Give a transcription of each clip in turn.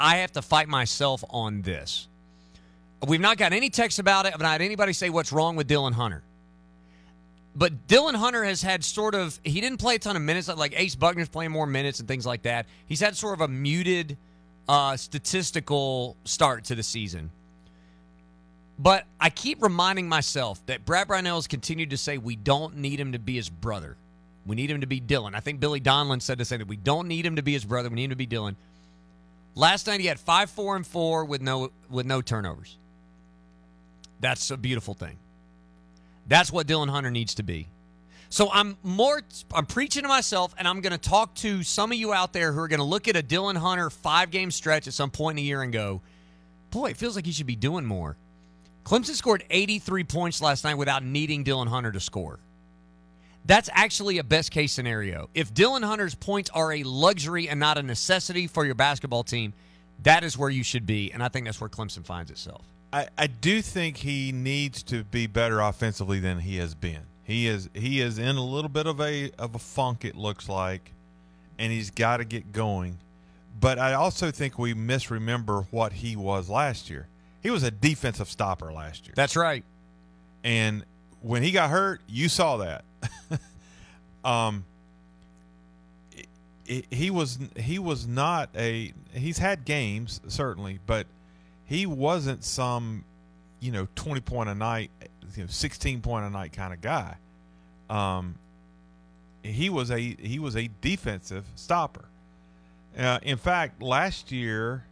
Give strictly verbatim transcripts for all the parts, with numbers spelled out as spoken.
I have to fight myself on this. We've not got any text about it. I've not had anybody say what's wrong with Dylan Hunter. But Dylan Hunter has had sort of, he didn't play a ton of minutes, like Ace Buckner's playing more minutes and things like that. He's had sort of a muted uh, statistical start to the season. But I keep reminding myself that Brad Brownell has continued to say we don't need him to be his brother. We need him to be Dylan. I think Billy Donlin said the same thing. We don't need him to be his brother. We need him to be Dylan. Last night he had five, four, and four with no with no turnovers. That's a beautiful thing. That's what Dylan Hunter needs to be. So I'm more I'm preaching to myself, and I'm going to talk to some of you out there who are going to look at a Dylan Hunter five-game stretch at some point in the year and go, boy, it feels like he should be doing more. Clemson scored eighty-three points last night without needing Dylan Hunter to score. That's actually a best-case scenario. If Dylan Hunter's points are a luxury and not a necessity for your basketball team, that is where you should be, and I think that's where Clemson finds itself. I, I do think he needs to be better offensively than he has been. He is he is in a little bit of a of a funk, it looks like, and he's got to get going. But I also think we misremember what he was last year. He was a defensive stopper last year. That's right. And when he got hurt, you saw that. um, it, it, he was he was not a he's had games certainly, but he wasn't some, you know, twenty point a night, you know, sixteen point a night kind of guy. Um, he was a he was a defensive stopper. Uh, in fact, last year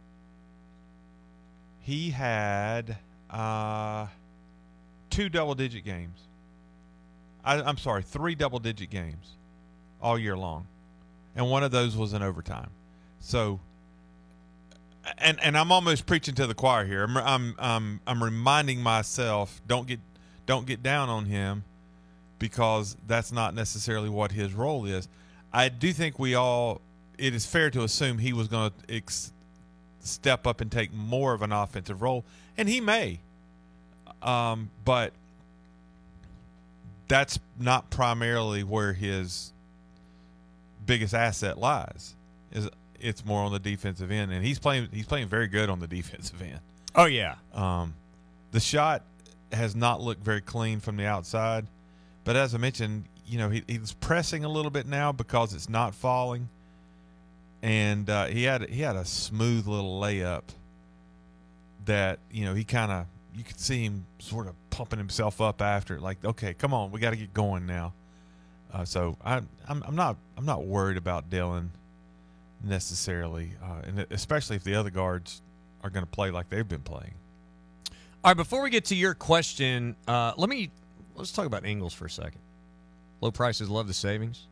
he had uh, two double-digit games. I, I'm sorry, three double-digit games all year long, and one of those was in overtime. So. And and I'm almost preaching to the choir here. I'm I'm I'm, I'm reminding myself don't get don't get down on him, because that's not necessarily what his role is. I do think we all it is fair to assume he was going to ex- step up and take more of an offensive role, and he may. Um, but that's not primarily where his biggest asset lies. Is It's more on the defensive end, and he's playing. He's playing very good on the defensive end. Oh yeah. Um, the shot has not looked very clean from the outside, but as I mentioned, you know, he, he's pressing a little bit now because it's not falling, and uh, he had he had a smooth little layup that, you know, he kind of you could see him sort of pumping himself up after it, like, okay, come on, we got to get going now. Uh, so I, I'm I'm not I'm not worried about Dylan necessarily, uh, and especially if the other guards are going to play like they've been playing. All right, before we get to your question, uh, let me let's talk about Ingles for a second. Low prices, love the savings.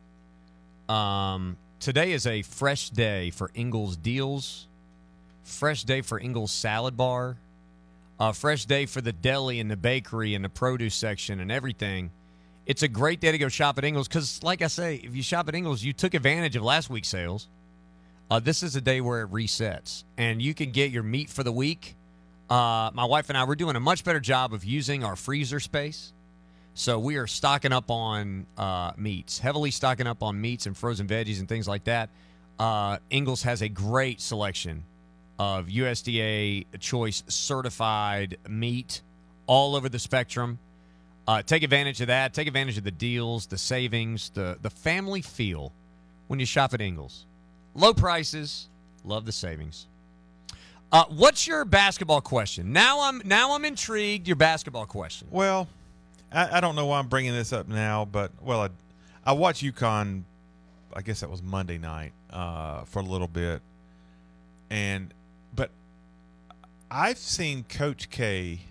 Um, today is a fresh day for Ingles deals. Fresh day for Ingles salad bar. A fresh day for the deli and the bakery and the produce section and everything. It's a great day to go shop at Ingles because, like I say, if you shop at Ingles, you took advantage of last week's sales. Uh, this is a day where it resets, and you can get your meat for the week. Uh, my wife and I, we're doing a much better job of using our freezer space. So we are stocking up on uh, meats, heavily stocking up on meats and frozen veggies and things like that. Uh, Ingles has a great selection of U S D A Choice certified meat all over the spectrum. Uh, take advantage of that. Take advantage of the deals, the savings, the, the family feel when you shop at Ingles. Low prices, love the savings. Uh, what's your basketball question? Now I'm now I'm intrigued. Your basketball question. Well, I, I don't know why I'm bringing this up now, but well, I, I watched UConn. I guess that was Monday night uh, for a little bit, and but I've seen Coach K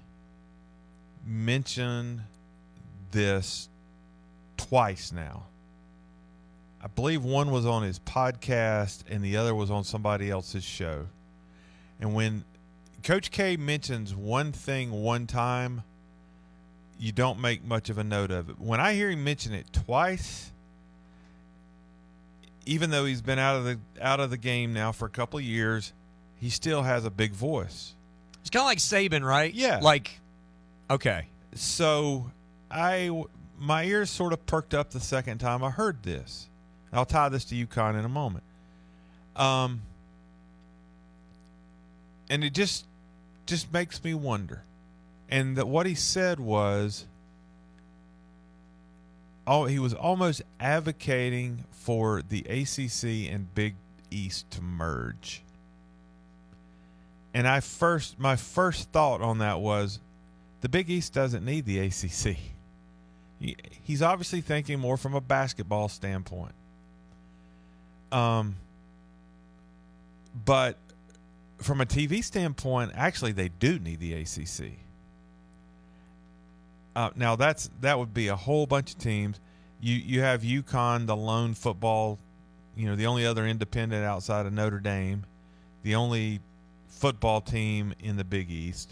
mention this twice now. I believe one was on his podcast and the other was on somebody else's show. And when Coach K mentions one thing one time, you don't make much of a note of it. When I hear him mention it twice, even though he's been out of the out of the game now for a couple of years, he still has a big voice. It's kind of like Saban, right? Yeah. Like, okay. So I my ears sort of perked up the second time I heard this. I'll tie this to UConn in a moment. Um, and it just just makes me wonder. And that what he said was, oh, he was almost advocating for the A C C and Big East to merge. And I first, my first thought on that was, the Big East doesn't need the A C C. He, he's obviously thinking more from a basketball standpoint. Um, but from a T V standpoint, actually, they do need the A C C. Uh, now that's that would be a whole bunch of teams. You you have UConn, the lone football, you know, the only other independent outside of Notre Dame, the only football team in the Big East.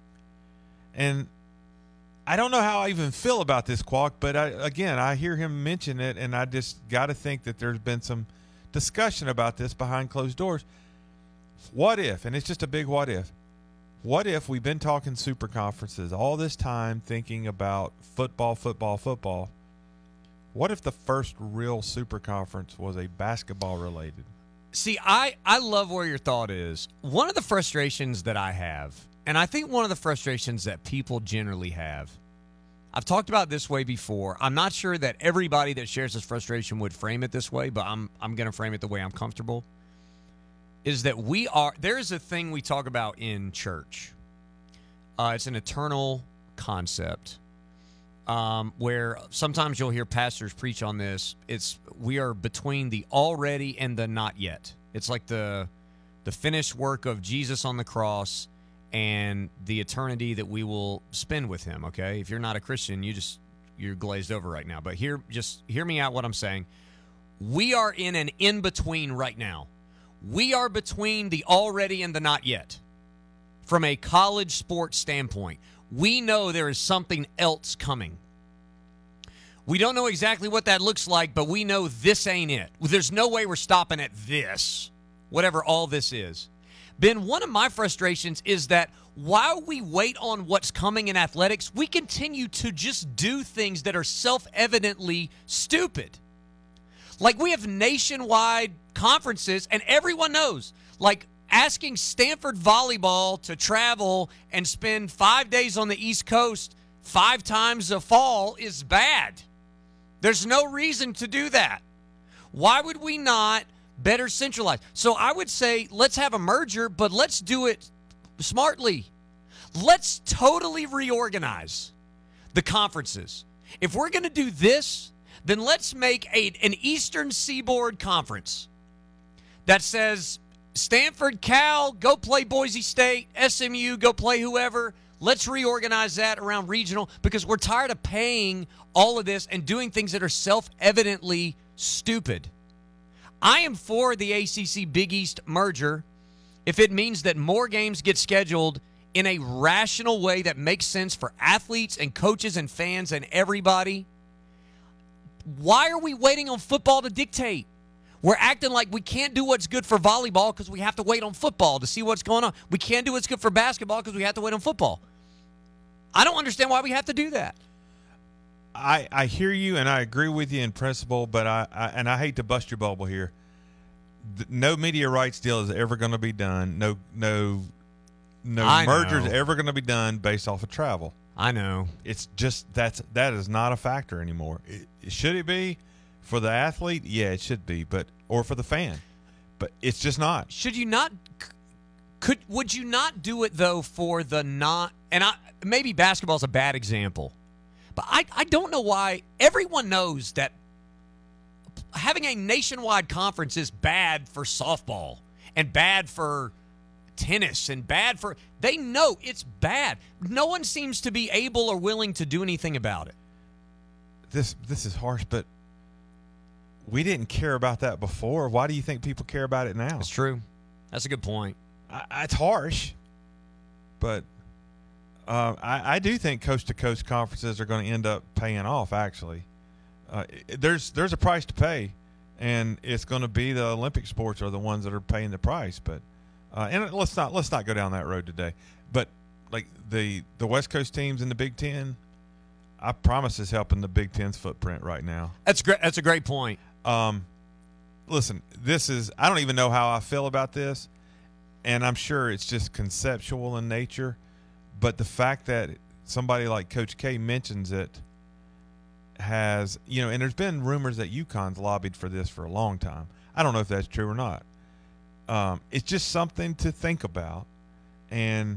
And I don't know how I even feel about this, Qualk, but I, again, I hear him mention it, and I just got to think that there's been some discussion about this behind closed doors. What if, and it's just a big what if, what if we've been talking super conferences all this time thinking about football, football, football? What if the first real super conference was a basketball related? See, I, I love where your thought is. One of the frustrations that I have, and I think one of the frustrations that people generally have, I've talked about it this way before. I'm not sure that everybody that shares this frustration would frame it this way, but I'm I'm going to frame it the way I'm comfortable. Is that we are, there is a thing we talk about in church. Uh, it's an eternal concept um, where sometimes you'll hear pastors preach on this. It's we are between the already and the not yet. It's like the the finished work of Jesus on the cross and the eternity that we will spend with him, okay? If you're not a Christian, you just, you're glazed over right now. But hear, just hear me out what I'm saying. We are in an in-between right now. We are between the already and the not yet. From a college sports standpoint, we know there is something else coming. We don't know exactly what that looks like, but we know this ain't it. There's no way we're stopping at this, whatever all this is. Ben, one of my frustrations is that while we wait on what's coming in athletics, we continue to just do things that are self-evidently stupid. Like, we have nationwide conferences, and everyone knows, like, asking Stanford volleyball to travel and spend five days on the East Coast five times a fall is bad. There's no reason to do that. Why would we not better centralize? So I would say let's have a merger, but let's do it smartly. Let's totally reorganize the conferences. If we're going to do this, then let's make a, an Eastern Seaboard Conference that says Stanford, Cal, go play Boise State, S M U, go play whoever. Let's reorganize that around regional because we're tired of paying all of this and doing things that are self-evidently stupid. I am for the A C C Big East merger if it means that more games get scheduled in a rational way that makes sense for athletes and coaches and fans and everybody. Why are we waiting on football to dictate? We're acting like we can't do what's good for volleyball because we have to wait on football to see what's going on. We can't do what's good for basketball because we have to wait on football. I don't understand why we have to do that. I, I hear you, and I agree with you in principle, but I, I and I hate to bust your bubble here. No media rights deal is ever going to be done. No no no merger is ever going to be done based off of travel. I know. It's just that's that is not a factor anymore. It, should it be for the athlete? Yeah, it should be, but or for the fan, but it's just not. Should you not? Could would you not do it though for the not? And I maybe basketball is a bad example. But I, I don't know why everyone knows that having a nationwide conference is bad for softball and bad for tennis and bad for – they know it's bad. No one seems to be able or willing to do anything about it. This this is harsh, but we didn't care about that before. Why do you think people care about it now? It's true. That's a good point. I, it's harsh, but – Uh, I, I do think coast-to-coast conferences are going to end up paying off, actually. Uh, there's there's a price to pay, and it's going to be the Olympic sports are the ones that are paying the price. But uh, and let's not let's not go down that road today. But like the the West Coast teams in the Big Ten, I promise is helping the Big Ten's footprint right now. That's great. That's a great point. Um, listen, this is I don't even know how I feel about this. and I'm sure it's just conceptual in nature, but the fact that somebody like Coach K mentions it has, you know, and there's been rumors that UConn's lobbied for this for a long time. I don't know if that's true or not. Um, it's just something to think about. And,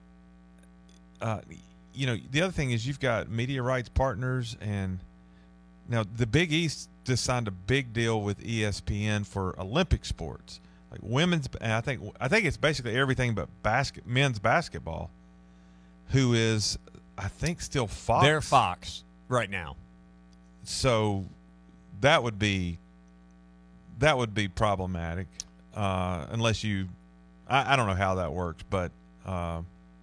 uh, you know, the other thing is you've got media rights partners, and now the Big East just signed a big deal with E S P N for Olympic sports, like women's. And I think I think it's basically everything but basket men's basketball, who is I think still Fox. They're Fox right now. So that would be that would be problematic uh, unless you. I, I don't know how that works, but uh,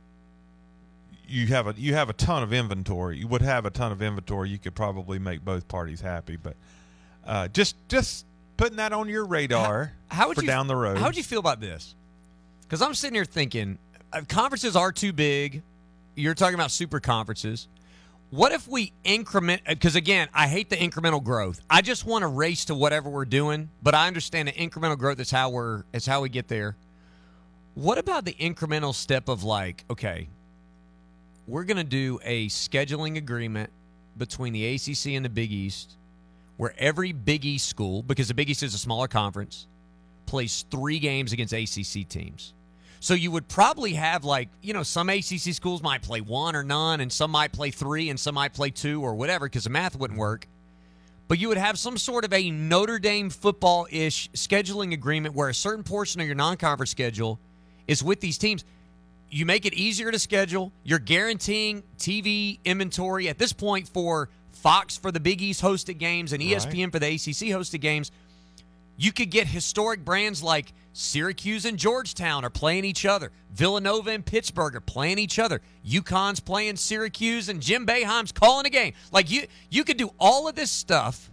you have a you have a ton of inventory. You would have a ton of inventory. You could probably make both parties happy, but uh, just just putting that on your radar how, how would for you, down the road. How would you feel about this? Because I'm sitting here thinking, uh, conferences are too big. You're talking about super conferences. What if we increment? Because, again, I hate the incremental growth. I just want to race to whatever we're doing, but I understand the incremental growth is how we're is how we get there. What about the incremental step of, like, okay, we're going to do a scheduling agreement between the A C C and the Big East where every Big East school, because the Big East is a smaller conference, plays three games against A C C teams. So you would probably have, like, you know, some A C C schools might play one or none, and some might play three, and some might play two or whatever because the math wouldn't work. But you would have some sort of a Notre Dame football-ish scheduling agreement where a certain portion of your non-conference schedule is with these teams. You make it easier to schedule. You're guaranteeing T V inventory at this point for Fox for the Big East hosted games and E S P N right. for the A C C hosted games. You could get historic brands like Syracuse and Georgetown are playing each other. Villanova and Pittsburgh are playing each other. UConn's playing Syracuse, and Jim Boeheim's calling a game. Like, you you could do all of this stuff.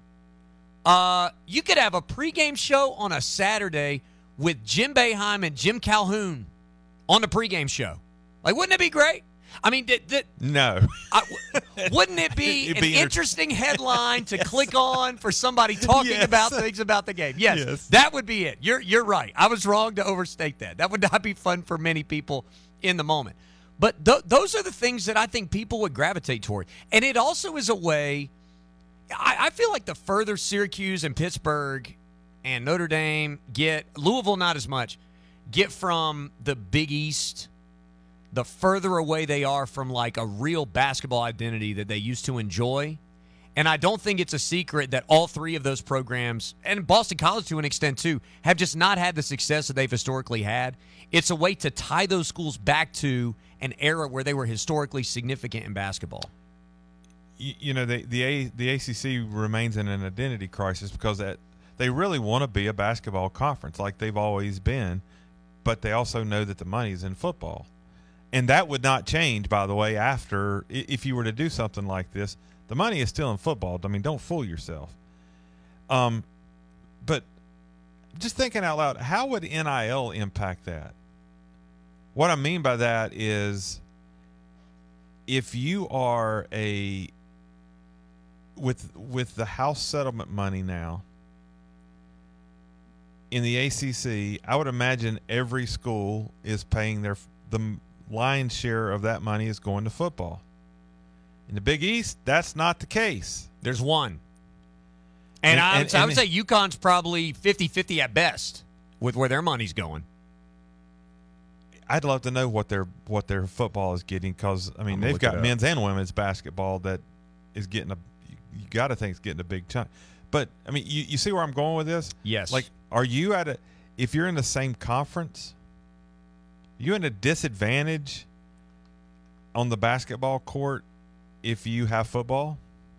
Uh, you could have a pregame show on a Saturday with Jim Boeheim and Jim Calhoun on the pregame show. Like, wouldn't it be great? I mean, th- th- no. I, wouldn't it be an be interesting headline to yes. click on for somebody talking yes. about things about the game? Yes, yes, that would be it. You're you're right. I was wrong to overstate that. That would not be fun for many people in the moment. But th- those are the things that I think people would gravitate toward. And it also is a way, I, I feel like the further Syracuse and Pittsburgh and Notre Dame get, Louisville not as much, get from the Big East, the further away they are from, like, a real basketball identity that they used to enjoy. And I don't think it's a secret that all three of those programs, and Boston College to an extent too, have just not had the success that they've historically had. It's a way to tie those schools back to an era where they were historically significant in basketball. You, you know, the the, a, the A C C remains in an identity crisis because that they really want to be a basketball conference like they've always been, but they also know that the money's in football. And that would not change, by the way, after, if you were to do something like this. The money is still in football. I mean, don't fool yourself. Um, but just thinking out loud, how would N I L impact that? What I mean by that is if you are a, with with the house settlement money now, in the A C C, I would imagine every school is paying their the lion's share of that money is going to football. In the Big East, that's not the case. There's one. And, and, I, would, and I would say UConn's probably fifty-fifty at best with where their money's going. I'd love to know what their what their football is getting because, I mean, they've got men's and women's basketball that is getting a – you got to think it's getting a big chunk. But, I mean, you, you see where I'm going with this? Yes. Like, are you at a – if you're in the same conference – you in a disadvantage on the basketball court if you have football?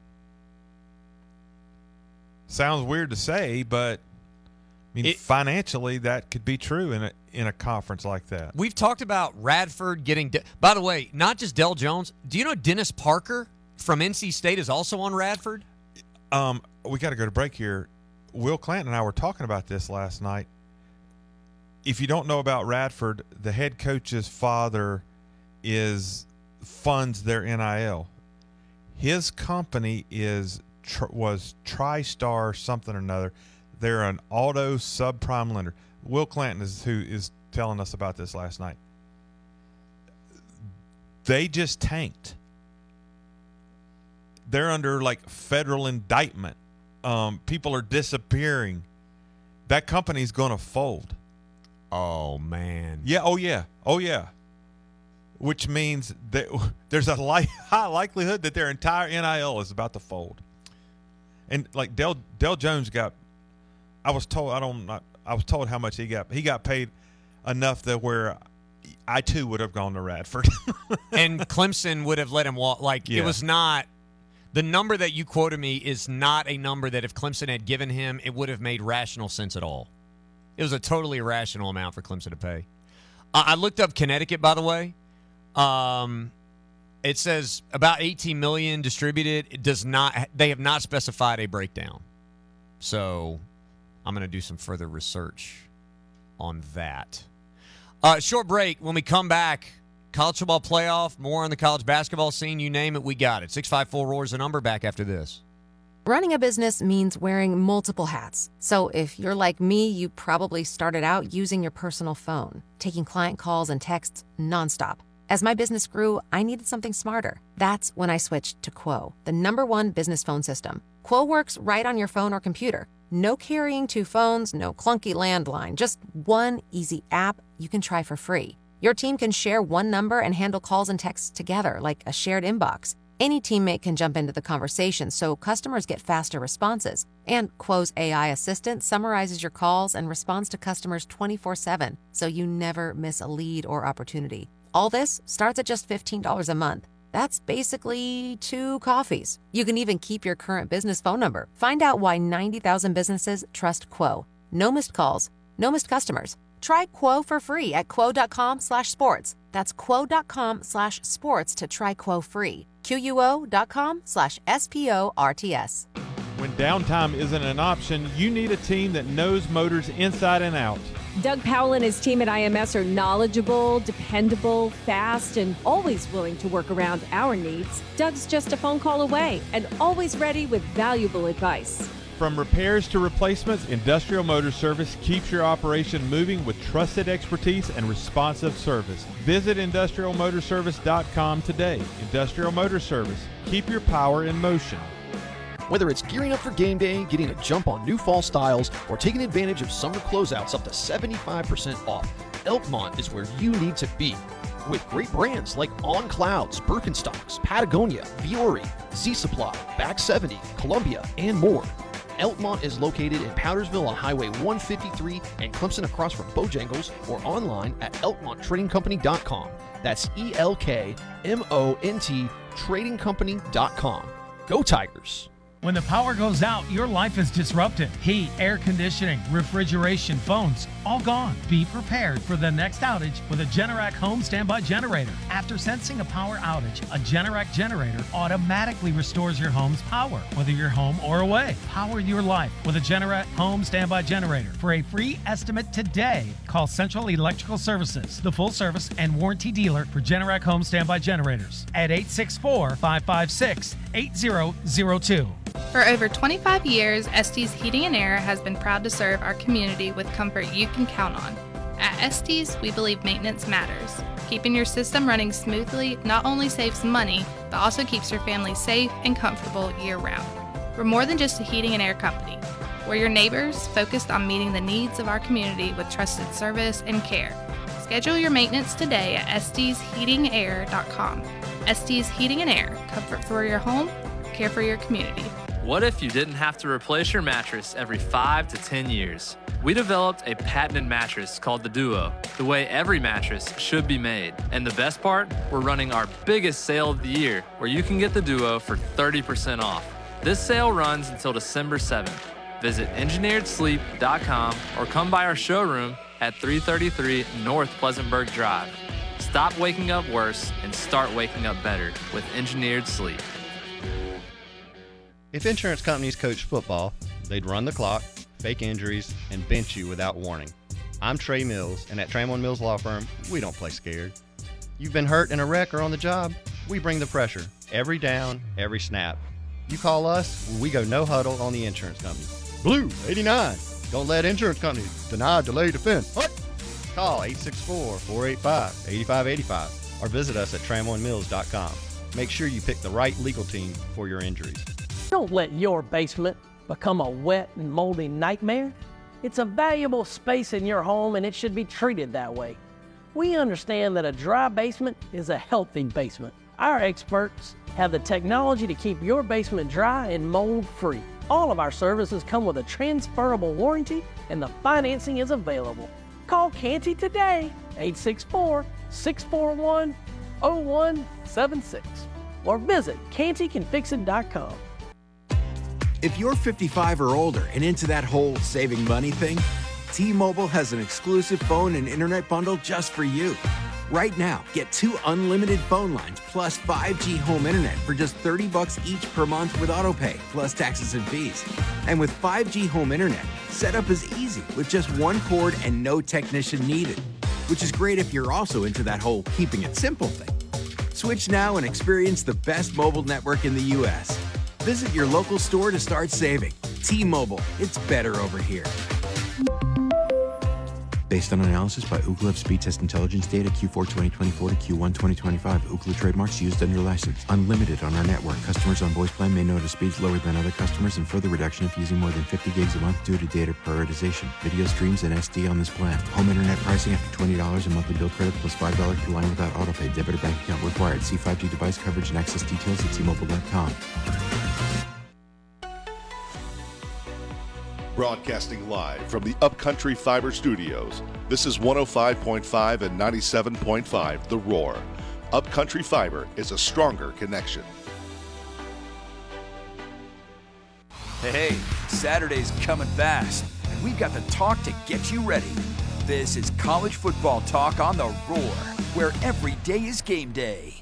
Sounds weird to say, but I mean, it, financially that could be true in a in a conference like that. We've talked about Radford getting. De- By the way, not just Del Jones. Do you know Dennis Parker from N C State is also on Radford? Um, we got to go to break here. Will Clanton and I were talking about this last night. If you don't know about Radford, the head coach's father is funds their N I L. His company is was TriStar something or another. They're an auto subprime lender. Will Clanton is who is telling us about this last night. They just tanked. They're under like federal indictment. Um, people are disappearing. That company's going to fold. Oh, man. Yeah. Oh, yeah. Oh, yeah. Which means that there's a li- high likelihood that their entire N I L is about to fold. And like Dale, Dale Jones got, I was told, I don't, not, I was told how much he got. He got paid enough that where I too would have gone to Radford. And Clemson would have let him walk. Like, Yeah. it was not, the number that you quoted me is not a number that if Clemson had given him, it would have made rational sense at all. It was a totally irrational amount for Clemson to pay. Uh, I looked up Connecticut, by the way. Um, it says about eighteen million dollars distributed. It does not. They have not specified a breakdown. So I'm going to do some further research on that. Uh, short break. When we come back, college football playoff, more on the college basketball scene. You name it, we got it. six five four roar is the number. Back after this. Running a business means wearing multiple hats. So if you're like me, you probably started out using your personal phone, taking client calls and texts nonstop. As my business grew, I needed something smarter. That's when I switched to Quo, the number one business phone system. Quo works right on your phone or computer. No carrying two phones, no clunky landline, just one easy app you can try for free. Your team can share one number and handle calls and texts together like a shared inbox. Any teammate can jump into the conversation so customers get faster responses. And Quo's A I assistant summarizes your calls and responds to customers twenty-four seven, so you never miss a lead or opportunity. All this starts at just fifteen dollars a month. That's basically two coffees. You can even keep your current business phone number. Find out why ninety thousand businesses trust Quo. No missed calls, no missed customers. Try Quo for free at quo.com slash sports. That's quo.com slash sports to try Quo free. Q-U-O.com slash S-P-O-R-T-S. When downtime isn't an option, you need a team that knows motors inside and out. Doug Powell and his team at I M S are knowledgeable, dependable, fast, and always willing to work around our needs. Doug's just a phone call away and always ready with valuable advice. From repairs to replacements, Industrial Motor Service keeps your operation moving with trusted expertise and responsive service. Visit industrial motor service dot com today. Industrial Motor Service. Keep your power in motion. Whether it's gearing up for game day, getting a jump on new fall styles, or taking advantage of summer closeouts up to seventy-five percent off, Elkmont is where you need to be. With great brands like On Clouds, Birkenstocks, Patagonia, Viore, Z-Supply, Back seventy, Columbia, and more. Elkmont is located in Powdersville on Highway one fifty-three and Clemson across from Bojangles, or online at elkmont trading company dot com. That's E L K M O N T trading company dot com. Go Tigers! When the power goes out, your life is disrupted. Heat, air conditioning, refrigeration, phones, all gone. Be prepared for the next outage with a Generac home standby generator. After sensing a power outage, a Generac generator automatically restores your home's power, whether you're home or away. Power your life with a Generac home standby generator. For a free estimate today, call Central Electrical Services, the full service and warranty dealer for Generac home standby generators, at eight six four, five five six, eight zero zero two. For over twenty-five years, Estes Heating and Air has been proud to serve our community with comfort you can count on. At Estes, we believe maintenance matters. Keeping your system running smoothly not only saves money, but also keeps your family safe and comfortable year-round. We're more than just a heating and air company. We're your neighbors, focused on meeting the needs of our community with trusted service and care. Schedule your maintenance today at estes heating air dot com. Estes Heating and Air, comfort for your home, care for your community. What if you didn't have to replace your mattress every five to ten years? We developed a patented mattress called the Duo, the way every mattress should be made. And the best part, we're running our biggest sale of the year, where you can get the Duo for thirty percent off. This sale runs until December seventh. Visit engineered sleep dot com or come by our showroom at three thirty-three North Pleasantburg Drive. Stop waking up worse and start waking up better with Engineered Sleep. If insurance companies coached football, they'd run the clock, fake injuries, and bench you without warning. I'm Trey Mills, and at Tramon Mills Law Firm, we don't play scared. You've been hurt in a wreck or on the job? We bring the pressure, every down, every snap. You call us, we go no huddle on the insurance company. Blue, eighty-nine. Don't let insurance companies deny, delay, defend. What? Call eight six four, four eight five, eight five eight five or visit us at tram one mills dot com. Make sure you pick the right legal team for your injuries. Don't let your basement become a wet and moldy nightmare. It's a valuable space in your home and it should be treated that way. We understand that a dry basement is a healthy basement. Our experts have the technology to keep your basement dry and mold-free. All of our services come with a transferable warranty and the financing is available. Call Canty today, eight six four, six four one, zero one seven six, or visit canty can fix it dot com. If you're fifty-five or older and into that whole saving money thing, T-Mobile has an exclusive phone and internet bundle just for you. Right now, get two unlimited phone lines plus five G home internet for just thirty bucks each per month with AutoPay, plus taxes and fees. And with five G home internet, setup is easy with just one cord and no technician needed, which is great if you're also into that whole keeping it simple thing. Switch now and experience the best mobile network in the U S Visit your local store to start saving. T-Mobile, it's better over here. Based on analysis by Ookla of speed test intelligence data Q four twenty twenty-four to Q one twenty twenty-five, Ookla trademarks used under license. Unlimited on our network. Customers on voice plan may notice speeds lower than other customers and further reduction if using more than fifty gigs a month due to data prioritization. Video streams and S D on this plan. Home internet pricing after twenty dollars a monthly bill credit plus five dollars per line without autopay. Debit or bank account required. See five G device coverage and access details at T Mobile dot com. Broadcasting live from the Upcountry Fiber Studios, this is one oh five point five and ninety-seven point five The Roar. Upcountry Fiber is a stronger connection. Hey, Saturday's coming fast, and we've got the talk to get you ready. This is college football talk on The Roar, where every day is game day.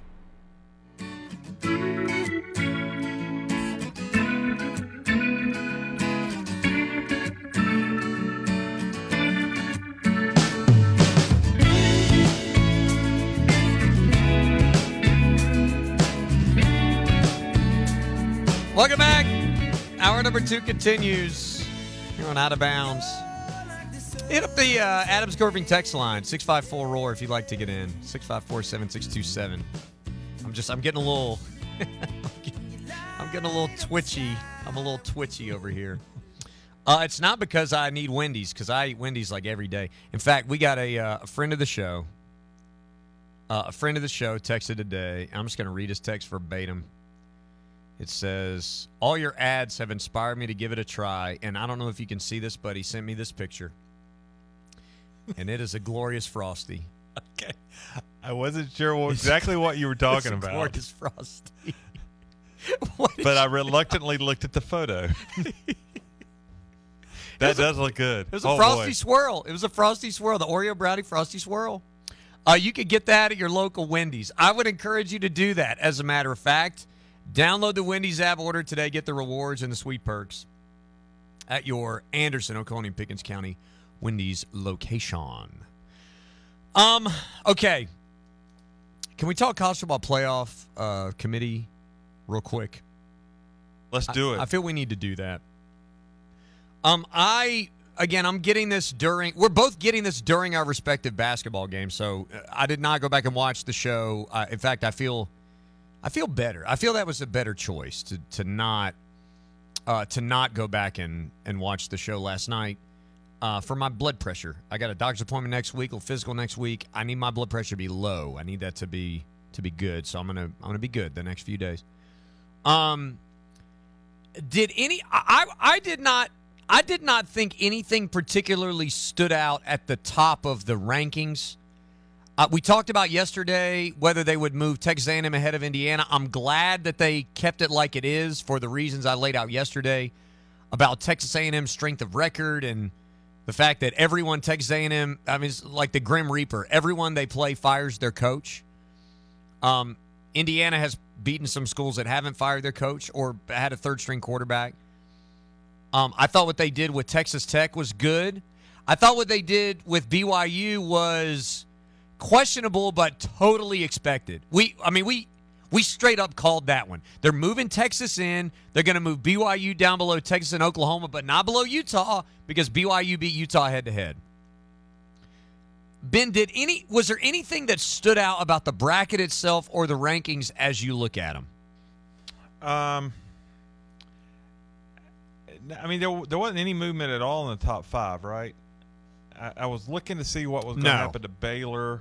Welcome back. Hour number two continues here on Out of Bounds. Hit up the uh, Adams Corving text line, six five four roar if you'd like to get in, six five four, seven six two seven. I'm just, I'm getting a little, I'm getting a little twitchy. I'm a little twitchy over here. Uh, it's not because I need Wendy's, because I eat Wendy's like every day. In fact, we got a, uh, a friend of the show, uh, a friend of the show texted today. I'm just going to read his text verbatim. It says, all your ads have inspired me to give it a try, and I don't know if you can see this, but he sent me this picture. And it is a glorious Frosty. Okay. I wasn't sure what, exactly what you were talking it's a about. glorious Frosty. But I reluctantly looked at the photo. That does look good. It was a oh, Frosty boy. Swirl. It was a Frosty Swirl, the Oreo Brownie Frosty Swirl. Uh, you could get that at your local Wendy's. I would encourage you to do that, as a matter of fact. Download the Wendy's app, order today, get the rewards and the sweet perks at your Anderson, Oconee, Pickens County Wendy's location. Um, okay. Can we talk college football playoff uh, committee real quick? Let's do it. I, I feel we need to do that. Um, I again, I'm getting this during. We're both getting this during our respective basketball games. So I did not go back and watch the show. Uh, in fact, I feel. I feel better. I feel that was a better choice to to not uh, to not go back and, and watch the show last night uh, for my blood pressure. I got a doctor's appointment next week, a physical next week. I need my blood pressure to be low. I need that to be to be good. So I'm gonna I'm gonna be good the next few days. Um, did any I I did not I did not think anything particularly stood out at the top of the rankings. Uh, we talked about yesterday whether they would move Texas A and M ahead of Indiana. I'm glad that they kept it like it is for the reasons I laid out yesterday about Texas A and M's strength of record and the fact that everyone, Texas A and M, I mean, it's like the Grim Reaper. Everyone they play fires their coach. Um, Indiana has beaten some schools that haven't fired their coach or had a third-string quarterback. Um, I thought what they did with Texas Tech was good. I thought what they did with B Y U was questionable, but totally expected. We, I mean, we we straight up called that one. They're moving Texas in. They're going to move B Y U down below Texas and Oklahoma, but not below Utah because B Y U beat Utah head to head. Ben, did any was there anything that stood out about the bracket itself or the rankings as you look at them? Um, I mean, there there wasn't any movement at all in the top five, right? I, I was looking to see what was going to No. happen to Baylor.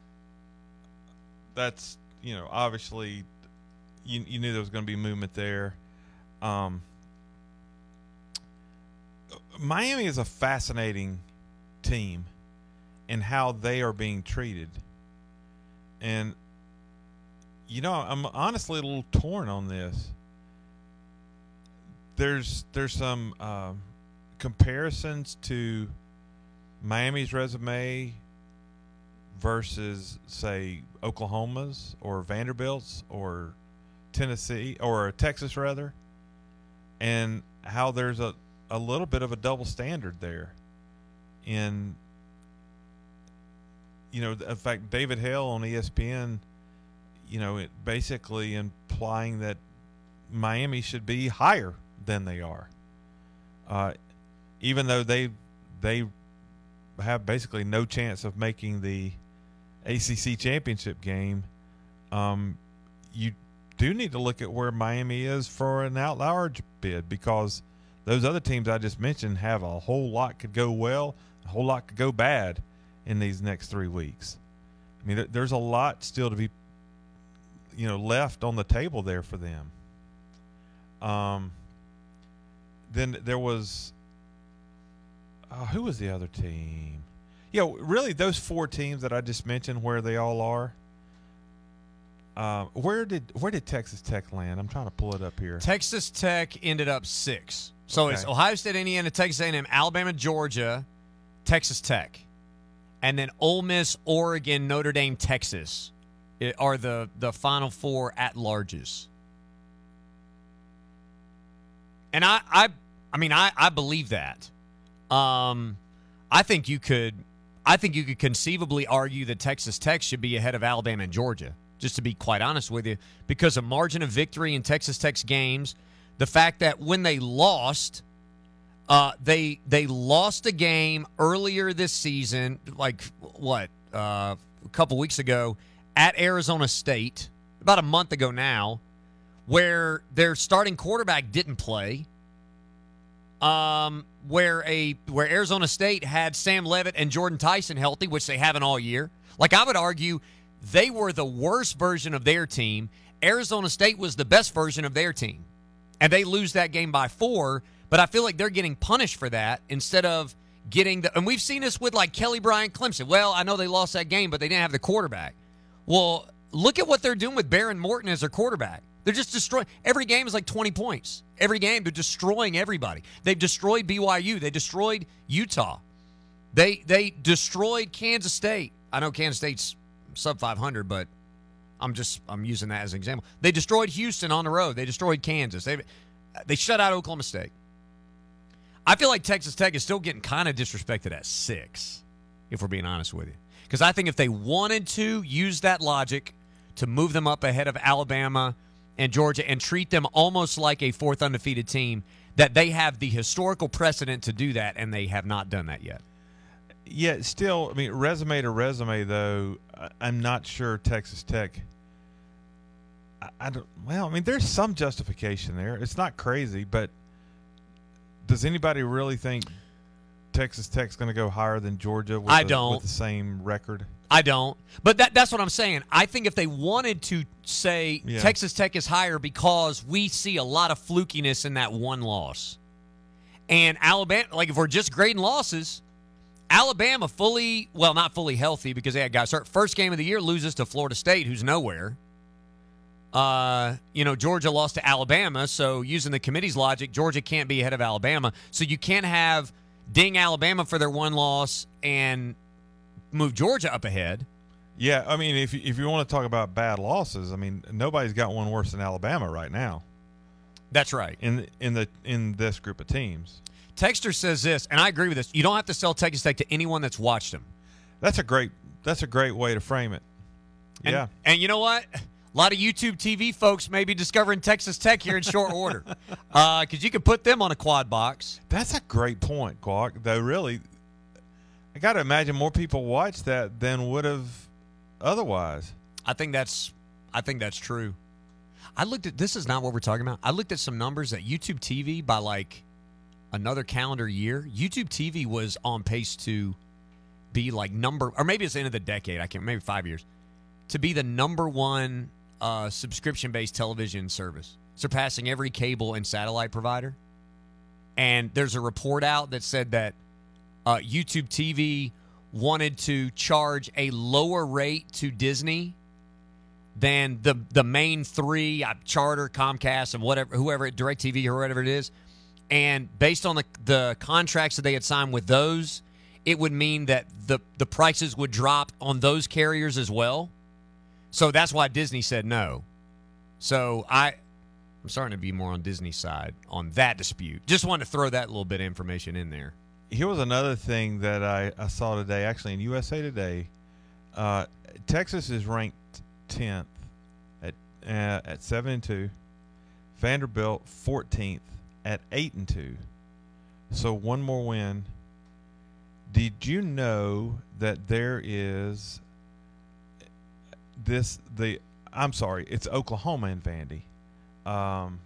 That's, you know, obviously you you knew there was going to be movement there. Um, Miami is a fascinating team in how they are being treated. And, you know, I'm honestly a little torn on this. There's there's some um, comparisons to Miami's resume versus, say, Oklahoma's or Vanderbilt's or Tennessee or Texas, rather, and how there's a, a little bit of a double standard there. In, you know, in fact, David Hale on E S P N, you know, it basically implying that Miami should be higher than they are, uh, even though they they have basically no chance of making the A C C championship game. Um, you do need to look at where Miami is for an out-large bid, because those other teams I just mentioned have a whole lot could go well, a whole lot could go bad in these next three weeks. I mean, there, there's a lot still to be, you know, left on the table there for them. Um, then there was, uh, who was the other team? Yeah, really, those four teams that I just mentioned, where they all are. Uh, where did where did Texas Tech land? I'm trying to pull it up here. Texas Tech ended up six. So Okay. it's Ohio State, Indiana, Texas A and M, Alabama, Georgia, Texas Tech, and then Ole Miss, Oregon, Notre Dame, Texas it are the the final four at larges. And I, I, I mean, I, I believe that. Um, I think you could, I think you could conceivably argue that Texas Tech should be ahead of Alabama and Georgia. Just to be quite honest with you, because of margin of victory in Texas Tech's games, the fact that when they lost, uh, they they lost a game earlier this season, like what, uh, a couple weeks ago, at Arizona State, about a month ago now, where their starting quarterback didn't play, um, where a where Arizona State had Sam Leavitt and Jordan Tyson healthy, which they haven't all year. Like, I would argue they were the worst version of their team. Arizona State was the best version of their team. And they lose that game by four, but I feel like they're getting punished for that instead of getting the – and we've seen this with, like, Kelly Bryant Clemson. Well, I know they lost that game, but they didn't have the quarterback. Well, look at what they're doing with Baron Morton as their quarterback. They're just destroying – every game is like twenty points. Every game, they're destroying everybody. They've destroyed B Y U. They destroyed Utah. They They destroyed Kansas State. I know Kansas State's sub five hundred, but I'm just I'm using that as an example. They destroyed Houston on the road. They destroyed Kansas. They they shut out Oklahoma State. I feel like Texas Tech is still getting kind of disrespected at six, if we're being honest with you. Because I think if they wanted to use that logic to move them up ahead of Alabama and Georgia and treat them almost like a fourth undefeated team, that they have the historical precedent to do that, and they have not done that yet. Yeah, still, I mean, resume to resume, though, I- I'm not sure Texas Tech. I, I don't. Well, I mean, there's some justification there. It's not crazy, but does anybody really think Texas Tech's going to go higher than Georgia? With I the, don't. With the same record. I don't. But that that's what I'm saying. I think if they wanted to say Yeah. Texas Tech is higher because we see a lot of flukiness in that one loss. And Alabama, like if we're just grading losses, Alabama fully, well, not fully healthy because they had guys hurt. First game of the year loses to Florida State, who's nowhere. Uh, you know, Georgia lost to Alabama, so using the committee's logic, Georgia can't be ahead of Alabama. So you can't have ding Alabama for their one loss and move Georgia up ahead. Yeah, I mean, if you, if you want to talk about bad losses, I mean, nobody's got one worse than Alabama right now. That's right. In in the in this group of teams. Texter says this, and I agree with this. You don't have to sell Texas Tech to anyone that's watched them. That's a great that's a great way to frame it. And, yeah. And you know what? A lot of YouTube T V folks may be discovering Texas Tech here in short order because uh, you can put them on a quad box. That's a great point, Guac. Though, really, I got to imagine more people watched that than would have otherwise. I think that's I think that's true. I looked at this is not what we're talking about. I looked at some numbers that YouTube T V by like another calendar year. YouTube T V was on pace to be like number, or maybe it's the end of the decade. I can't, maybe five years, to be the number one uh, subscription-based television service, surpassing every cable and satellite provider. And there's a report out that said that uh, YouTube T V wanted to charge a lower rate to Disney than the the main three, uh, Charter, Comcast, and whatever, whoever, DirecTV or whatever it is. And based on the the contracts that they had signed with those, it would mean that the the prices would drop on those carriers as well. So that's why Disney said no. So I, I'm starting to be more on Disney's side on that dispute. Just wanted to throw that little bit of information in there. Here was another thing that I, I saw today, actually in U S A Today. Uh, Texas is ranked tenth at uh, at seven and two. Vanderbilt fourteenth at eight and two. So one more win. Did you know that there is this the I'm sorry, it's Oklahoma and Vandy. Um,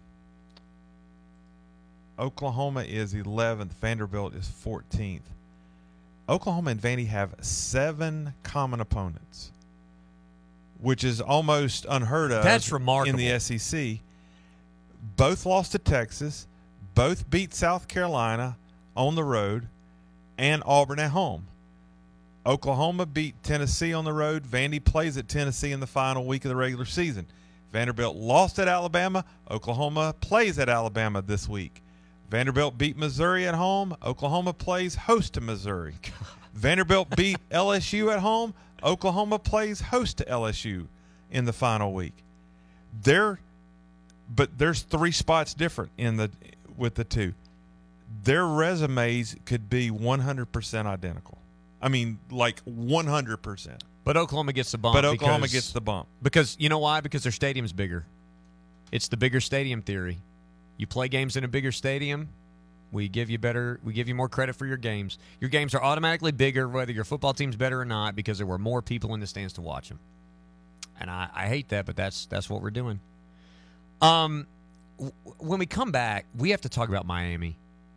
Oklahoma is eleventh, Vanderbilt is fourteenth. Oklahoma and Vandy have seven common opponents, which is almost unheard of. That's remarkable. In the S E C. Both lost to Texas, both beat South Carolina on the road, and Auburn at home. Oklahoma beat Tennessee on the road. Vandy plays at Tennessee in the final week of the regular season. Vanderbilt lost at Alabama. Oklahoma plays at Alabama this week. Vanderbilt beat Missouri at home. Oklahoma plays host to Missouri. Vanderbilt beat L S U at home. Oklahoma plays host to L S U in the final week. They're, but there's three spots different in the with the two. Their resumes could be one hundred percent identical. I mean, like one hundred percent. But Oklahoma gets the bump. But Oklahoma because, gets the bump. Because, you know why? Because their stadium's bigger. It's the bigger stadium theory. You play games in a bigger stadium, we give you better. We give you more credit for your games. Your games are automatically bigger, whether your football team's better or not, because there were more people in the stands to watch them. And I, I hate that, but that's that's what we're doing. Um, w- when we come back, we have to talk about Miami.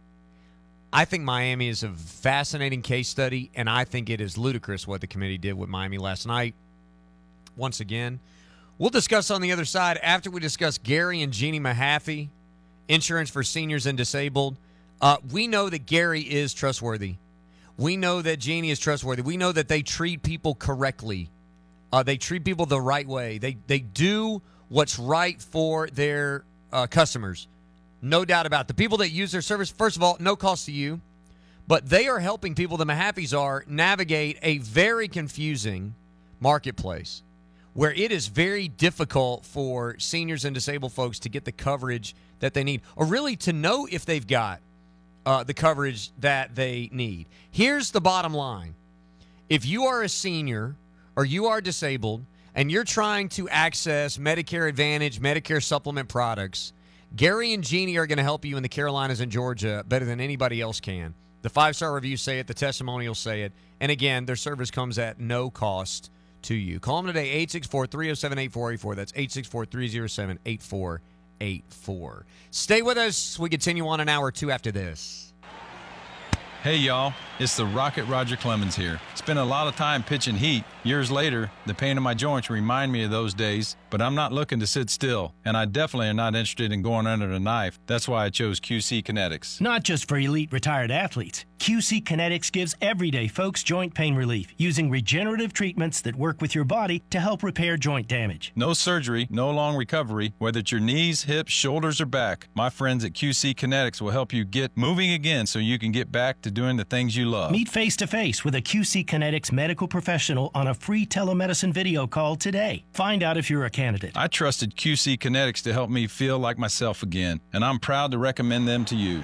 I think Miami is a fascinating case study, and I think it is ludicrous what the committee did with Miami last night. Once again, we'll discuss on the other side after we discuss Gary and Jeannie Mahaffey, insurance for seniors and disabled. Uh, we know that Gary is trustworthy. We know that Jeannie is trustworthy. We know that they treat people correctly. Uh, they treat people the right way. They they do what's right for their uh, customers. No doubt about it. The people that use their service, first of all, no cost to you, but they are helping people, the Mahaffeys are, navigate a very confusing marketplace where it is very difficult for seniors and disabled folks to get the coverage that they need, or really to know if they've got uh, the coverage that they need. Here's the bottom line. If you are a senior or you are disabled and you're trying to access Medicare Advantage, Medicare supplement products, Gary and Jeannie are going to help you in the Carolinas and Georgia better than anybody else can. The five-star reviews say it. The testimonials say it. And again, their service comes at no cost to you. Call them today, eight six four, three oh seven, eight four eight four. That's eight six four, three oh seven, eight four eight four. Stay with us. We continue on an hour or two after this. Hey, y'all. It's the Rocket Roger Clemens here. Spent a lot of time pitching heat. Years later, the pain in my joints remind me of those days, but I'm not looking to sit still, and I definitely am not interested in going under the knife. That's why I chose Q C Kinetics. Not just for elite retired athletes. Q C Kinetics gives everyday folks joint pain relief using regenerative treatments that work with your body to help repair joint damage. No surgery, no long recovery, whether it's your knees, hips, shoulders, or back. My friends at Q C Kinetics will help you get moving again so you can get back to doing the things you love. Meet face-to-face with a Q C Kinetics medical professional on a free telemedicine video call today. Find out if you're a candidate. I trusted Q C Kinetics to help me feel like myself again, and I'm proud to recommend them to you.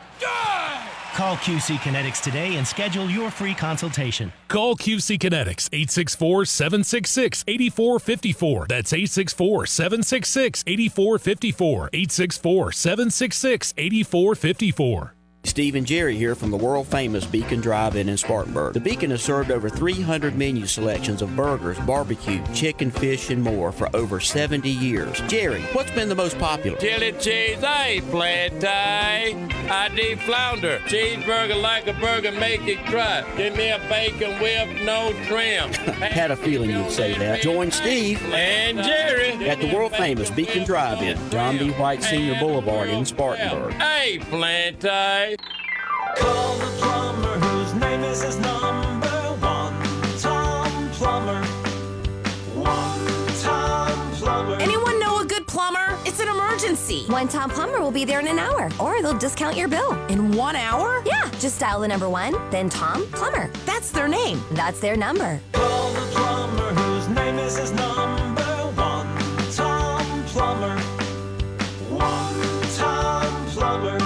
Call Q C Kinetics today and schedule your free consultation. Call Q C Kinetics, eight six four, seven six six, eight four five four. That's eight six four, seven six six, eight four five four. eight six four, seven six six, eight four five four. Steve and Jerry here from the world-famous Beacon Drive-In in Spartanburg. The Beacon has served over three hundred menu selections of burgers, barbecue, chicken, fish, and more for over seventy years. Jerry, what's been the most popular? Chili cheese, eggplant, I D flounder, cheeseburger like a burger, make it cry. Give me a bacon whip, no trim. Had a feeling you'd say that. Join Steve and Jerry at the world-famous Beacon Drive-In, John B. White Senior Boulevard in Spartanburg. Eggplant, Call the plumber whose name is his number one. Tom Plumber. One Tom Plumber. Anyone know a good plumber? It's an emergency. One Tom Plumber will be there in an hour, or they'll discount your bill. In one hour? Yeah, just dial the number one, then Tom Plumber. That's their name. That's their number. Call the plumber whose name is his number one. Tom Plumber. One Tom Plumber.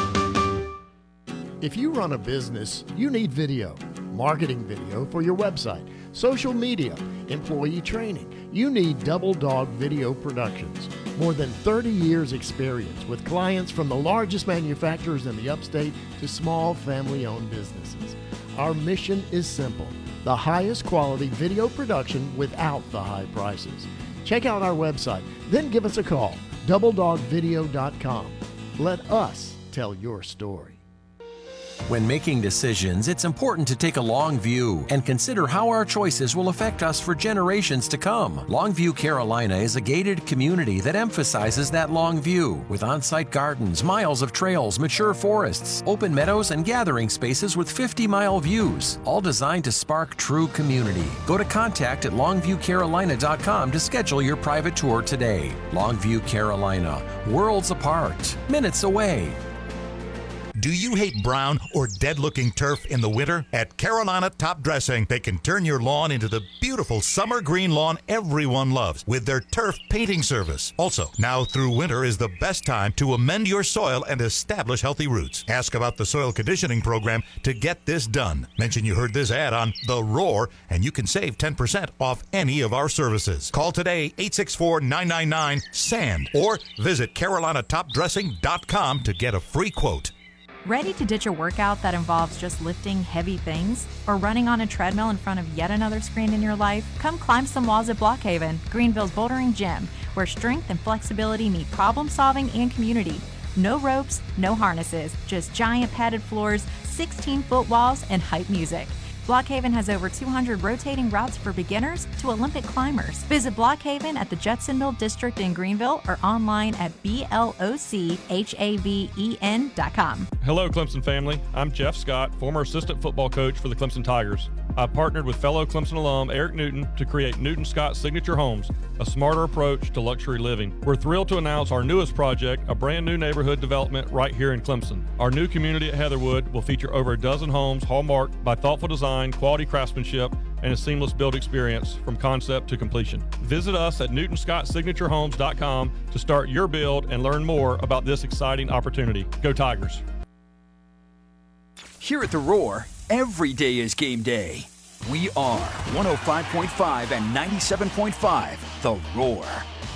If you run a business, you need video, marketing video for your website, social media, employee training. You need Double Dog Video Productions. More than thirty years experience with clients from the largest manufacturers in the upstate to small family-owned businesses. Our mission is simple: the highest quality video production without the high prices. Check out our website, then give us a call, double dog video dot com. Let us tell your story. When making decisions, it's important to take a long view and consider how our choices will affect us for generations to come. Longview Carolina is a gated community that emphasizes that long view, with on-site gardens, miles of trails, mature forests, open meadows, and gathering spaces with fifty-mile views, all designed to spark true community. Go to contact at longview carolina dot com to schedule your private tour today. Longview Carolina, worlds apart, minutes away. Do you hate brown or dead-looking turf in the winter? At Carolina Top Dressing, they can turn your lawn into the beautiful summer green lawn everyone loves with their turf painting service. Also, now through winter is the best time to amend your soil and establish healthy roots. Ask about the soil conditioning program to get this done. Mention you heard this ad on The Roar, and you can save ten percent off any of our services. Call today, eight six four, nine nine nine, S A N D, or visit carolina top dressing dot com to get a free quote. Ready to ditch a workout that involves just lifting heavy things or running on a treadmill in front of yet another screen in your life? Come climb some walls at Blockhaven, Greenville's bouldering gym, where strength and flexibility meet problem solving and community. No ropes, no harnesses, just giant padded floors, sixteen-foot walls, and hype music. Blockhaven has over two hundred rotating routes for beginners to Olympic climbers. Visit Blockhaven at the Judson Mill District in Greenville or online at B L O C H A V E N dot com. Hello, Clemson family. I'm Jeff Scott, former assistant football coach for the Clemson Tigers. I've partnered with fellow Clemson alum Eric Newton to create Newton Scott Signature Homes, a smarter approach to luxury living. We're thrilled to announce our newest project, a brand new neighborhood development right here in Clemson. Our new community at Heatherwood will feature over a dozen homes hallmarked by thoughtful design, quality craftsmanship, and a seamless build experience from concept to completion. Visit us at newton scott signature homes dot com to start your build and learn more about this exciting opportunity. Go Tigers! Here at The Roar, every day is game day. We are one oh five point five and ninety-seven point five, The Roar.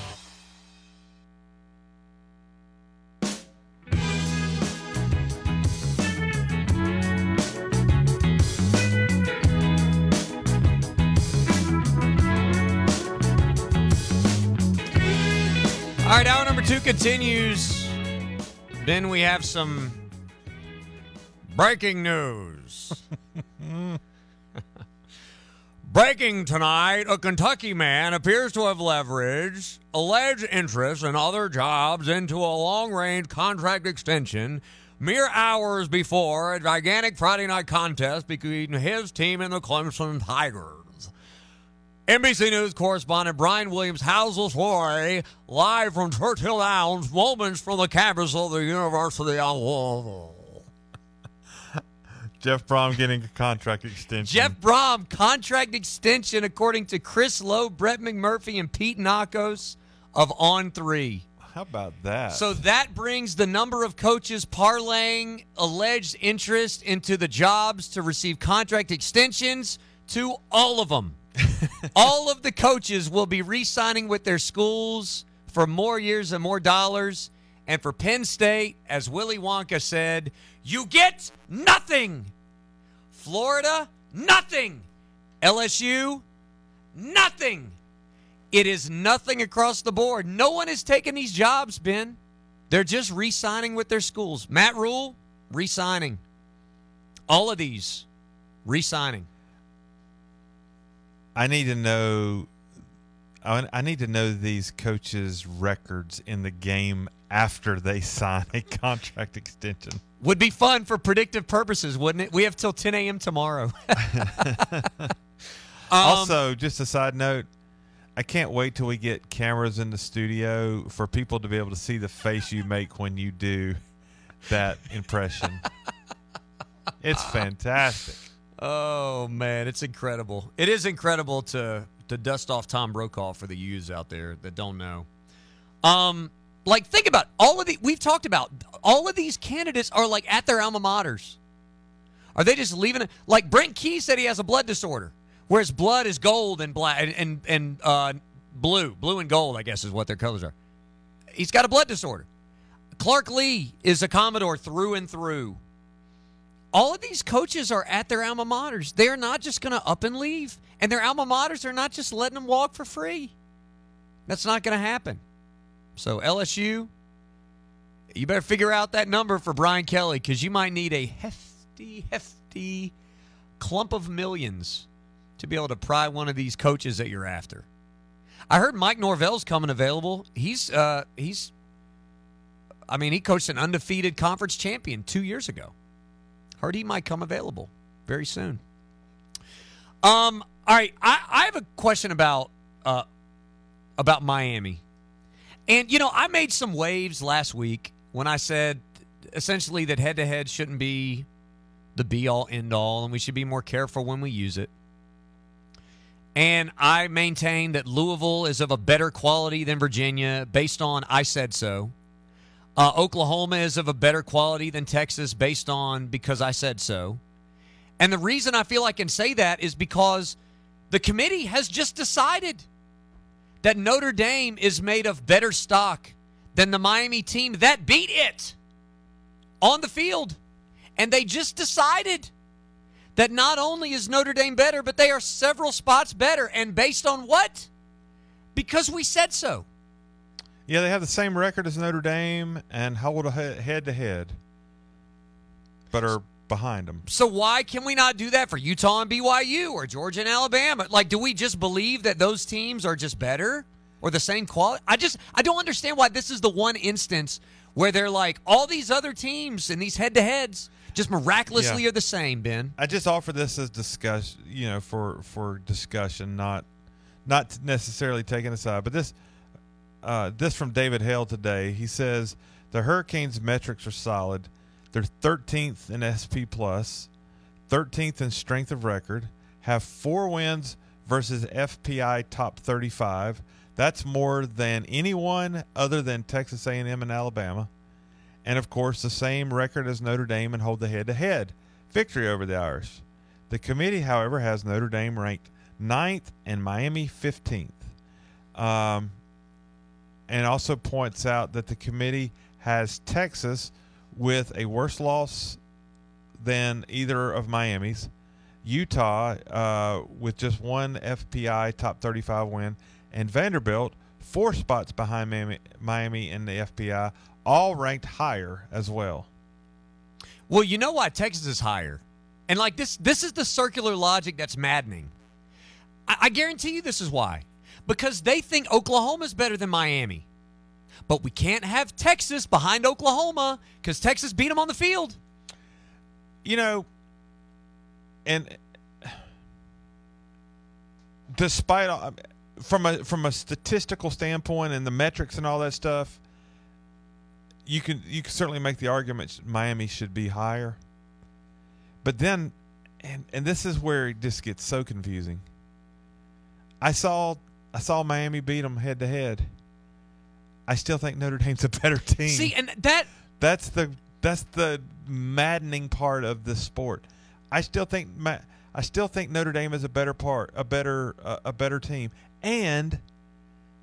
All right, hour number two continues. Then we have some breaking news. Breaking tonight, a Kentucky man appears to have leveraged alleged interest in other jobs into a long-range contract extension mere hours before a gigantic Friday night contest between his team and the Clemson Tigers. N B C News correspondent Brian Williams has the story live from Churchill Downs, moments from the campus of the University of Louisville. Jeff Brom getting a contract extension. Jeff Brom, contract extension, according to Chris Lowe, Brett McMurphy, and Pete Nakos of On three. How about that? So that brings the number of coaches parlaying alleged interest into the jobs to receive contract extensions to all of them. All of the coaches will be re-signing with their schools for more years and more dollars, And for Penn State, as Willy Wonka said, you get nothing. Florida, nothing. L S U, nothing. It is nothing across the board. No one is taking these jobs, Ben. They're just re-signing with their schools. Matt Rule, re-signing. All of these, re-signing. I need to know I I need to know these coaches' records in the game after they sign a contract extension. Would be fun for predictive purposes, wouldn't it? We have till ten a.m. tomorrow. um, Also, just a side note, I can't wait till we get cameras in the studio for people to be able to see the face you make when you do that impression. It's fantastic. Oh, man, it's incredible. It is incredible to to dust off Tom Brokaw for the U's out there that don't know. Um, like, think about all of the we've talked about. All of these candidates are like at their alma maters. Are they just leaving it? Like Brent Key said he has a blood disorder, whereas blood is gold and black and and, and uh, blue, blue and gold, I guess is what their colors are. He's got a blood disorder. Clark Lee is a Commodore through and through. All of these coaches are at their alma maters. They're not just going to up and leave. And their alma maters are not just letting them walk for free. That's not going to happen. So L S U, you better figure out that number for Brian Kelly because you might need a hefty, hefty clump of millions to be able to pry one of these coaches that you're after. I heard Mike Norvell's coming available. He's, uh, he's, I mean, he coached an undefeated conference champion two years ago. Heard he might come available very soon. Um. All right. I, I have a question about uh about Miami, and you know I made some waves last week when I said essentially that head to head shouldn't be the be all end all, and we should be more careful when we use it. And I maintain that Louisville is of a better quality than Virginia based on I said so. Uh, Oklahoma is of a better quality than Texas based on because I said so. And the reason I feel I can say that is because the committee has just decided that Notre Dame is made of better stock than the Miami team that beat it on the field. And they just decided that not only is Notre Dame better, but they are several spots better. And based on what? Because we said so. Yeah, they have the same record as Notre Dame and hold a head to head, but are behind them. So why can we not do that for Utah and B Y U or Georgia and Alabama? Like, do we just believe that those teams are just better or the same quality? I just I don't understand why this is the one instance where they're like all these other teams and these head to heads just miraculously Yeah. are the same. Ben, I just offer this as discuss, you know, for for discussion, not not necessarily taking a side, but this. Uh, this from David Hale today. He says the Hurricanes' metrics are solid. They're thirteenth in S P plus, thirteenth in strength of record, have four wins versus F P I top thirty-five. That's more than anyone other than Texas A and M and Alabama. And, of course, the same record as Notre Dame and hold the head-to-head victory over the Irish. The committee, however, has Notre Dame ranked ninth and Miami fifteenth. Um... And also points out that the committee has Texas with a worse loss than either of Miami's, Utah uh, with just one F P I top thirty-five win, and Vanderbilt four spots behind Miami, Miami in the F P I, all ranked higher as well. well, you know why Texas is higher, and like this, this is the circular logic that's maddening. I, I guarantee you, this is why. Because they think Oklahoma's better than Miami. But we can't have Texas behind Oklahoma because Texas beat them on the field. You know, and despite all, from a from a statistical standpoint and the metrics and all that stuff, you can you can certainly make the argument Miami should be higher. But then, and and this is where it just gets so confusing. I saw. I saw Miami beat them head to head. I still think Notre Dame's a better team. See, and that that's the that's the maddening part of this sport. I still think I still think Notre Dame is a better part, a better uh, a better team. And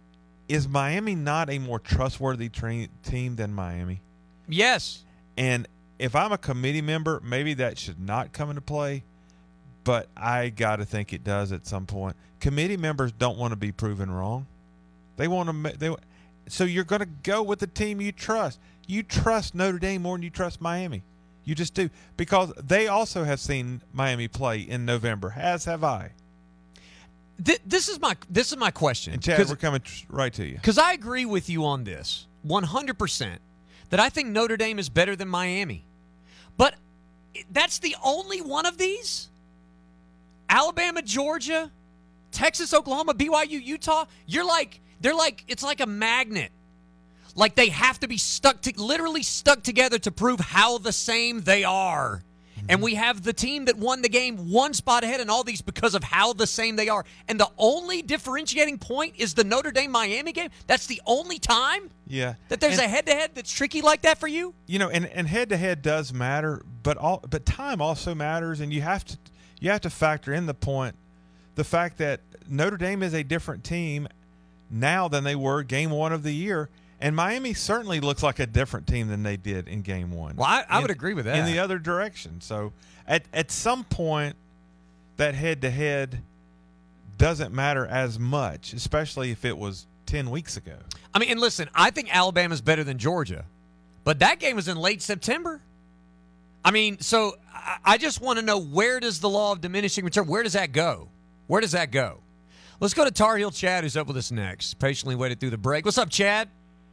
is Miami not a more trustworthy tra- team than Miami? Yes. And if I'm a committee member, maybe that should not come into play, but I got to think it does at some point. Committee members don't want to be proven wrong. They want to. They so you're going to go with the team you trust. You trust Notre Dame more than you trust Miami. You just do, because they also have seen Miami play in November, as have I. Th- this is my this is my question. And Chad, we're coming tr- right to you. Because I agree with you on this one hundred percent, that I think Notre Dame is better than Miami. But that's the only one of these? Alabama, Georgia, Texas, Oklahoma, B Y U, Utah, you're like, they're like, it's like a magnet. Like they have to be stuck to, literally stuck together to prove how the same they are. Mm-hmm. And we have the team that won the game one spot ahead in all these because of how the same they are. And the only differentiating point is the Notre Dame-Miami game? That's the only time? Yeah. That there's and, a head-to-head that's tricky like that for you? You know, and, and head-to-head does matter, but all but time also matters, and you have to you have to factor in the point, the fact that Notre Dame is a different team now than they were game one of the year. And Miami certainly looks like a different team than they did in game one. Well, I, I in, would agree with that. In the other direction. So at, at some point, that head-to-head doesn't matter as much, especially if it was ten weeks ago. I mean, and listen, I think Alabama's better than Georgia. But that game was in late September. I mean, so I, I just want to know, where does the law of diminishing return, where does that go? Where does that go? Let's go to Tar Heel Chad, who's up with us next. Patiently waited through the break. What's up, Chad?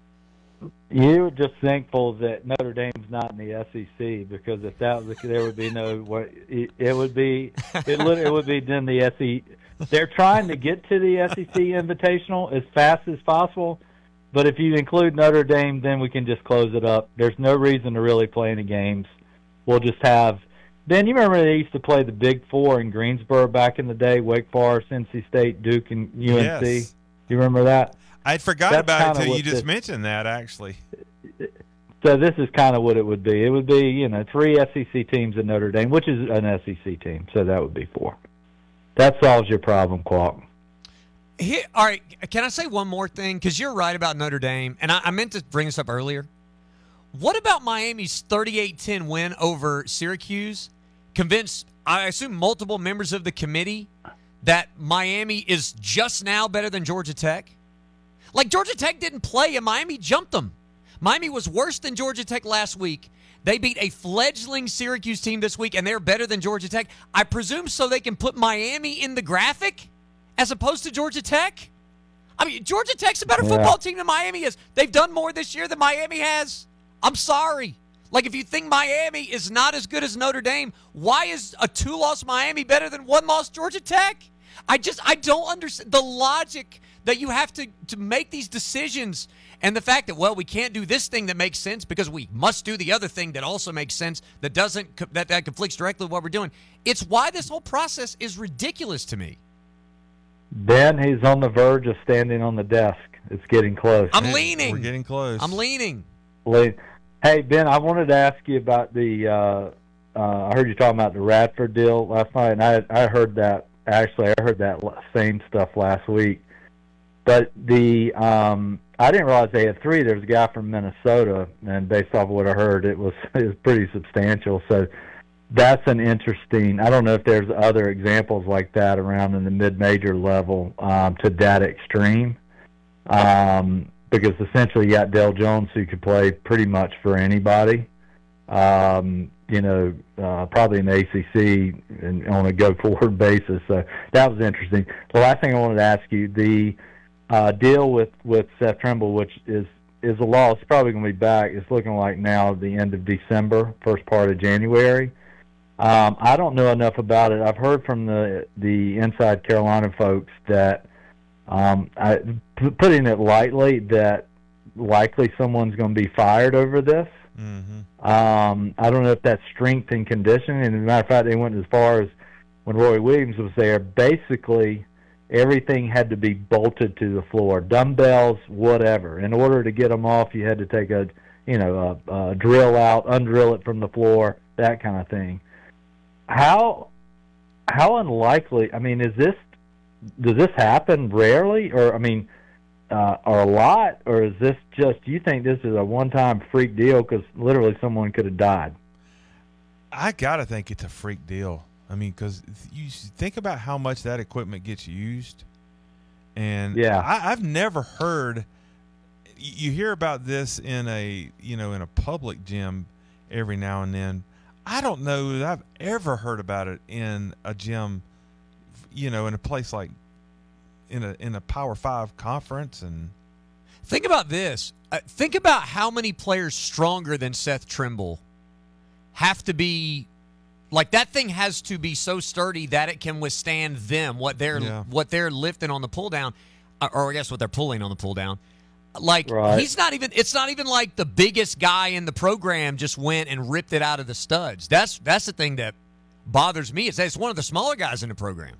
You were just thankful that Notre Dame's not in the S E C, because if that was, there would be no. It would be it. It would be in the S E C. They're trying to get to the S E C Invitational as fast as possible, but if you include Notre Dame, then we can just close it up. There's no reason to really play any games. We'll just have. Ben, you remember they used to play the Big Four in Greensboro back in the day: Wake Forest, N C State, Duke, and U N C. Yes. You remember that? I forgot That's about it until you this, just mentioned that, actually. So this is kind of what it would be. It would be, you know, three S E C teams in Notre Dame, which is an S E C team. So that would be four. That solves your problem, Clark. Here, all right, can I say one more thing? Because you're right about Notre Dame, and I, I meant to bring this up earlier. What about Miami's thirty-eight ten win over Syracuse? Convinced, I assume, multiple members of the committee that Miami is just now better than Georgia Tech? Like, Georgia Tech didn't play, and Miami jumped them. Miami was worse than Georgia Tech last week. They beat a fledgling Syracuse team this week, and they're better than Georgia Tech. I presume so they can put Miami in the graphic as opposed to Georgia Tech? I mean, Georgia Tech's a better Yeah. football team than Miami is. They've done more this year than Miami has. I'm sorry. Like, if you think Miami is not as good as Notre Dame, why is a two-loss Miami better than one-loss Georgia Tech? I just, I don't understand the logic that you have to, to make these decisions, and the fact that, well, we can't do this thing that makes sense because we must do the other thing that also makes sense that doesn't, that, that conflicts directly with what we're doing. It's why this whole process is ridiculous to me. Ben, he's on the verge of standing on the desk. It's getting close. I'm leaning. We're getting close. I'm leaning. Le- Hey, Ben, I wanted to ask you about the, uh, uh, I heard you talking about the Radford deal last night, and I, I heard that, actually, I heard that same stuff last week. But the um, I didn't realize they had three. There's a guy from Minnesota, and based off of what I heard, it was it was pretty substantial. So that's an interesting. I don't know if there's other examples like that around in the mid-major level um, to that extreme, um, because essentially you got Dale Jones who could play pretty much for anybody. Um, you know, uh, probably in the A C C and on a go-forward basis. So that was interesting. The last thing I wanted to ask you, the Uh, deal with, with Seth Trimble, which is, is a law. It's probably going to be back. It's looking like now the end of December, first part of January. Um, I don't know enough about it. I've heard from the the Inside Carolina folks that, um, I, p- putting it lightly, that likely someone's going to be fired over this. Mm-hmm. Um, I don't know if that's strength and conditioning. And as a matter of fact, they went as far as when Roy Williams was there, basically everything had to be bolted to the floor, dumbbells, whatever. In order to get them off, you had to take a, you know, a, a drill out, undrill it from the floor, that kind of thing. How, how unlikely? I mean, is this? Does this happen rarely? Or I mean, uh, are a lot, or is this just, do you think this is a one-time freak deal because literally someone could have died? I got to think it's a freak deal. I mean, because you think about how much that equipment gets used. And yeah. I, I've never heard, you hear about this in a, you know, in a public gym every now and then. I don't know that I've ever heard about it in a gym, you know, in a place like in a in a Power Five conference. And think about this. Uh, think about how many players stronger than Seth Trimble have to be. Like, that thing has to be so sturdy that it can withstand them, what they're Yeah. what they're lifting on the pull down, or I guess what they're pulling on the pull down. Like, Right. he's not even. It's not even like the biggest guy in the program just went and ripped it out of the studs. That's that's the thing that bothers me. It's it's one of the smaller guys in the program.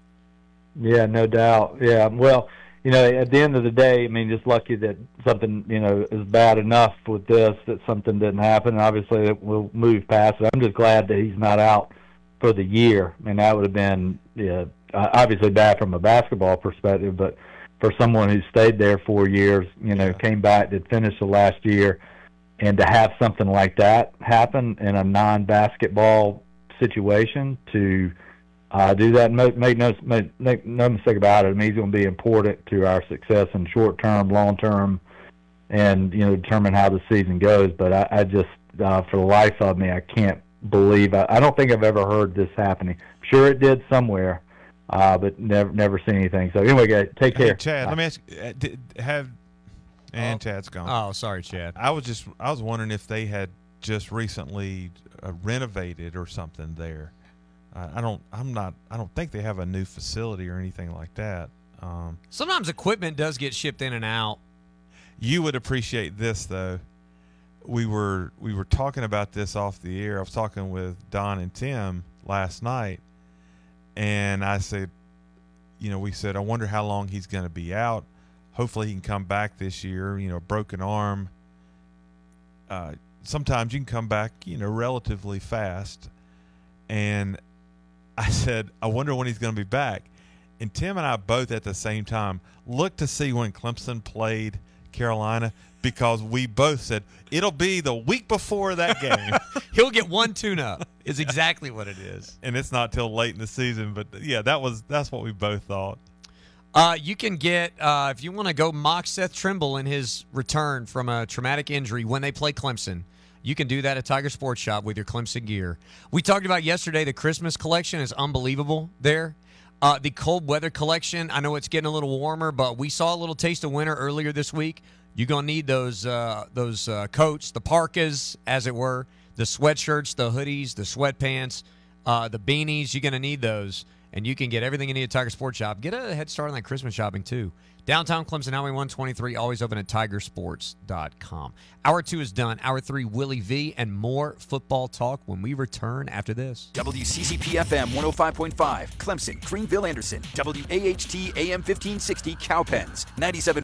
Yeah, no doubt. Yeah, well, you know, at the end of the day, I mean, just lucky that something, you know, is bad enough with this that something didn't happen. And obviously, it will move past it. I'm just glad that he's not out for the year. I mean, that would have been, yeah, obviously bad from a basketball perspective, but for someone who stayed there four years, you know, came back, did finish the last year, and to have something like that happen in a non-basketball situation, to uh, do that, and make, make, no, make, make no mistake about it, I mean, he's going to be important to our success in short-term, long-term, and, you know, determine how the season goes. But I, I just, uh, for the life of me, I can't believe, I, I don't think I've ever heard this happening. I'm sure it did somewhere. Uh, but never never seen anything. So anyway, guys, take care. Hey, Chad, let me ask you, uh, did, have and Oh. Chad's gone. Oh, sorry, Chad. I was just I was wondering if they had just recently uh, renovated or something there. Uh, I don't I'm not I don't think they have a new facility or anything like that. Um, Sometimes equipment does get shipped in and out. You would appreciate this though. We were we were talking about this off the air. I was talking with Don and Tim last night. And I said, you know, we said, I wonder how long he's going to be out. Hopefully he can come back this year. You know, broken arm. Uh, sometimes you can come back, you know, relatively fast. And I said, I wonder when he's going to be back. And Tim and I both at the same time looked to see when Clemson played Carolina, because we both said it'll be the week before that game. He'll get one tune-up is exactly what it is. And it's not till late in the season, but yeah, that was that's what we both thought. Uh, you can get, uh, if you want to go mock Seth Trimble in his return from a traumatic injury when they play Clemson, you can do that at Tiger Sports Shop with your Clemson gear. We talked about yesterday the Christmas collection is unbelievable there. Uh, the cold weather collection, I know it's getting a little warmer, but we saw a little taste of winter earlier this week. You're going to need those uh, those uh, coats, the parkas, as it were, the sweatshirts, the hoodies, the sweatpants, uh, the beanies. You're going to need those, and you can get everything you need at Tiger Sports Shop. Get a head start on that Christmas shopping, too. Downtown Clemson, Highway one twenty-three, always open at tiger sports dot com. Hour two is done. Hour three, Willie V, and more football talk when we return after this. W C C P F M one oh five point five, Clemson, Greenville, Anderson. W A H T A M fifteen sixty, Cowpens, ninety-seven.